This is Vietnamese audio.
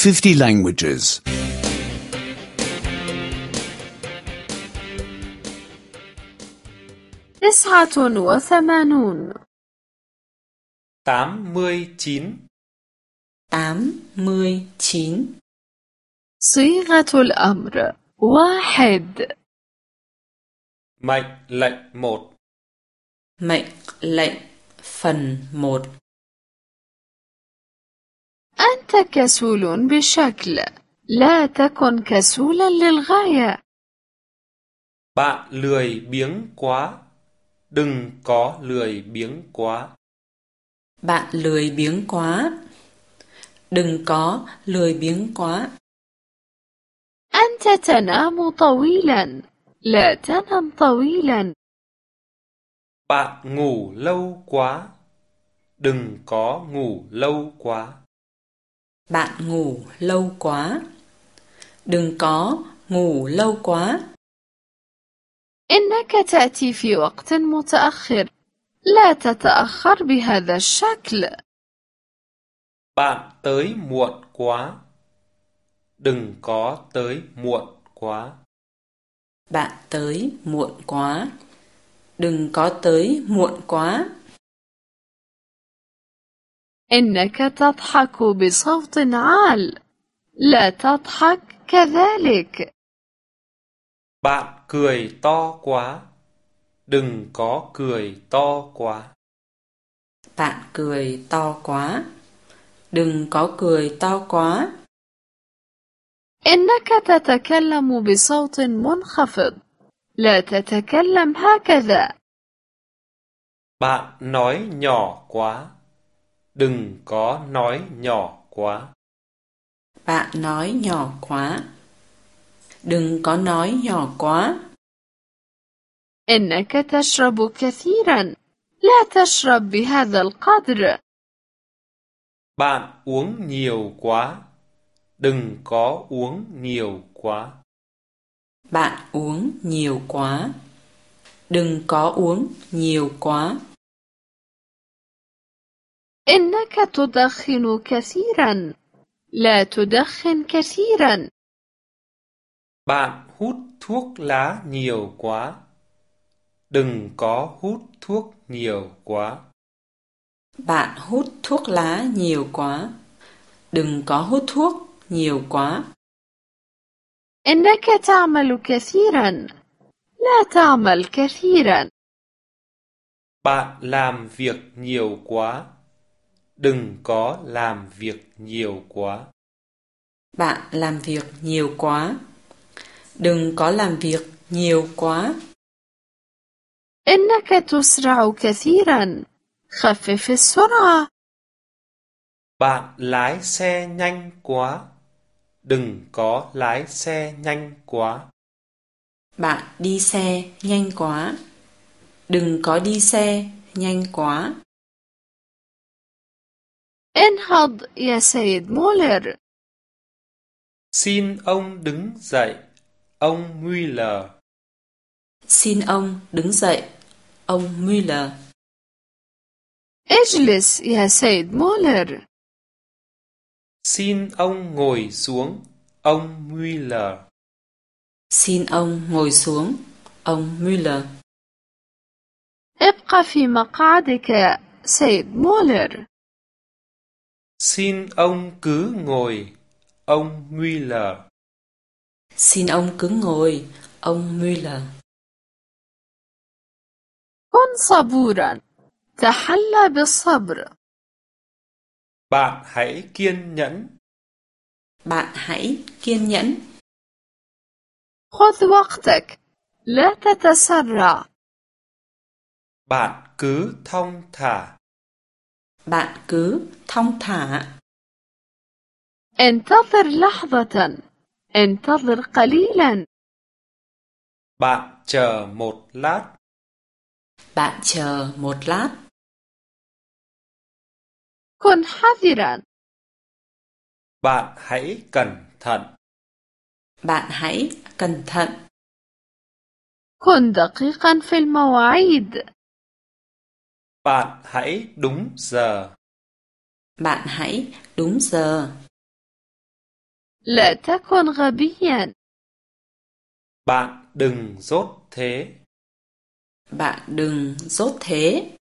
50 languages. 89 89 89 صيغة الأمر 1 mệnh lệnh 1 Mệnh lệnh phần 1 أنت كسول بشكل لا تكن كسولا للغاية Bạn lười biếng quá, đừng có lười biếng quá. Bạn lười biếng quá. Đừng có lười biếng quá. أنت تنام طويلا لا تنم طويلا Bạn ngủ lâu quá, đừng có ngủ lâu quá. Bạn ngủ lâu quá. Đừng có ngủ lâu quá. إنك تأتي في وقت متأخر لا تتأخر بهذا الشكل Bạn tới muộn quá, đừng có tới muộn quá. Bạn tới muộn quá. Đừng có tới muộn quá. إنك تضحك بصوت عال لا تضحك كذلك Bạn cười to quá, đừng có cười to quá. Bạn cười to quá. Đừng có cười to quá. إنك تتكلم بصوت منخفض لا تتكلم هكذا Bạn nói nhỏ quá, đừng có nói nhỏ quá. Bạn nói nhỏ quá. Đừng có nói nhỏ quá. إنك تشرب كثيرا لا تشرب بهذا القدر Bạn uống nhiều quá, đừng có uống nhiều quá. Bạn uống nhiều quá. Đừng có uống nhiều quá. إنك تدخن كثيرا لا تدخن كثيرا Bạn hút thuốc lá nhiều quá, đừng có hút thuốc nhiều quá. Bạn hút thuốc lá nhiều quá. Đừng có hút thuốc nhiều quá. إنك تعمل كثيرا لا تعمل كثيرا Bạn làm việc nhiều quá, đừng có làm việc nhiều quá. Bạn làm việc nhiều quá. Đừng có làm việc nhiều quá. إنك تسرع كثيرا خفف السرعة Bạn lái xe nhanh quá, đừng có lái xe nhanh quá. Bạn đi xe nhanh quá. Đừng có đi xe nhanh quá. انهض يا سيد مولر Xin ông đứng dậy, ông Mueller. Xin ông đứng dậy, ông Müller. اجلس يا سيد مولر Xin ông ngồi xuống, ông Mueller. Xin ông ngồi xuống, ông Müller. ابق في مقعدك يا سيد مولر Xin ông cứ ngồi, ông Mueller. Xin ông cứ ngồi, ông Müller. كن صبورا تحلى بالصبر Bạn hãy kiên nhẫn. Bạn hãy kiên nhẫn. خذ وقتك لا تتسرع Bạn cứ thong thả. Bạn cứ thong thả. انتظر لحظة انتظر قليلا Bạn chờ một lát. Bạn chờ một lát. كن حذرا Bạn hãy cẩn thận. Bạn hãy cẩn thận. كن دقيقا في المواعيد Bạn hãy đúng giờ. Bạn hãy đúng giờ. لا تكن غبيا. Bạn đừng dốt thế. Bạn đừng dốt thế.